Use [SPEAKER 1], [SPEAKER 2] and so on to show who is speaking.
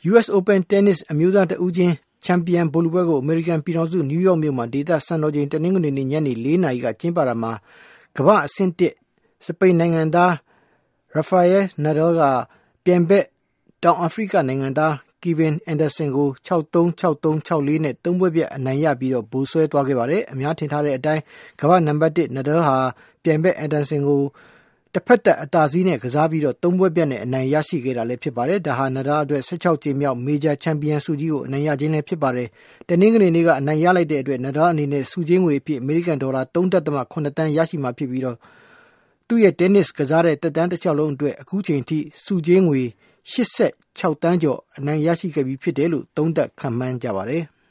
[SPEAKER 1] US Open Tennis အမျိုးသားတဦးချင်းချန်ပီယံဗိုလ်လုပွဲကိုအမေရိကန်ပြည်ထောင်စုနယူးယောက်မြို့မှာဒေသစံတော်ချိန်တနင်္ဂနွေနေ့ညနေ4 နာရီကကျင်းပတာမှာကမ္ဘာအဆင့်1စပိန်နိုင်ငံသား Rafael Nadal ကပြိုင်ဘက်တောင်အာဖရိကနိုင်ငံသား Kevin Anderson ကို 6-3, 6-3, 6-4 နဲ့ 3 ပွဲပြတ်အနိုင်ရပြီးဗိုလ်စွဲသွားခဲ့ပါတယ်။အများထင်ထားတဲ့အတိုင်းကမ္ဘာနံပါတ်1 Nadal ဟာပြိုင်ဘက် Anderson ကိုတစ်ဖက်သက်အသာစီးနဲ့ကစားပြီး3 ပွဲပြတ်နဲ့အနိုင်ရရှိခဲ့တာလည်းဖြစ်ပါတယ်။ဒါဟာ Nadal အတွက်16 ကြိမ်မြောက်မေဂျာချန်ပီယံဆုကြီးကိုအနိုင်ရခြင်းလည်းဖြစ်ပါတယ်။တနင်္ဂနွေနေ့ကအနိုင်ရလိုက်တဲ့အတွက် Nadal အနေနဲ့ဆုကြေးငွေအဖြစ်အမေရိကန်ဒေါ်လာ 3.7 သန်းရရှိမှာဖြစ်ပြီးသူ့ရဲ့ tennis ကစားတဲ့သက်တမ်းတစ်လျှောက်လုံးအတွက်အခုချိန်ထိဆုကြေးငွေ86 သန်းကျော်အနိုင်ရရှိခဲ့ပြီးဖြစ်တယ်လို့သုံးသပ်ခန့်မှန်းကြပါတယ်။